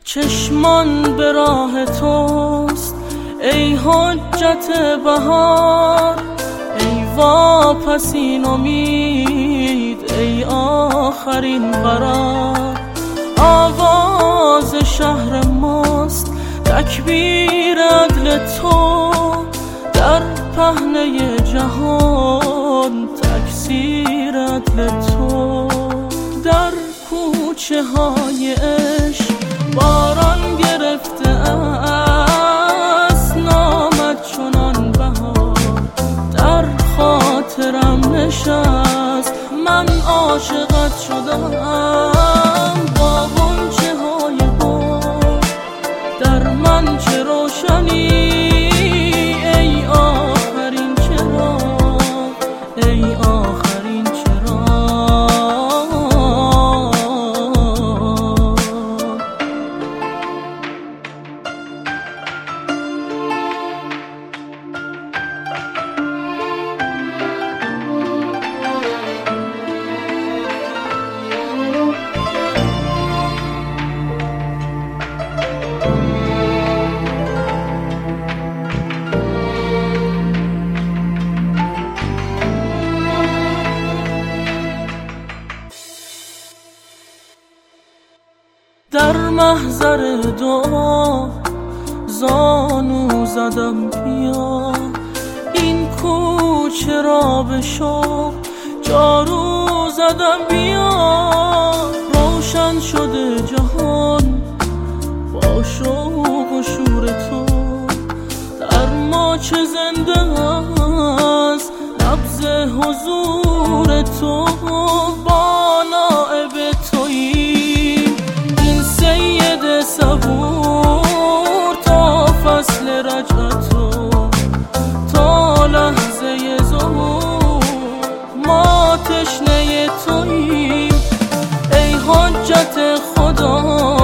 چشمان به راه توست ای حجت بهار، ای واپسین امید، ای آخرین قرار. آواز شهر ماست تکبیر عدل تو، در پهنه جهان تکثیر عدل تو. در کوچه های عشق باران گرفته است، نامد چنان بهار در خاطرم نشست. من عاشقت شدم با غنچه های بار، در من چه روشنی ای آخرین چراغ، ای آخرین چراغ. در محضر دعا زانو زدم بیا، این کوچه را به شوق جارو زدم بیا. روشن شده جهان با شوق و شور تو، در ما چه زنده است نبض حضور تو. با نائب تویی این سید صبور، تا فصل رجعتو تا لحظه ظهور. ما تشنه توییم ای حجت خدا،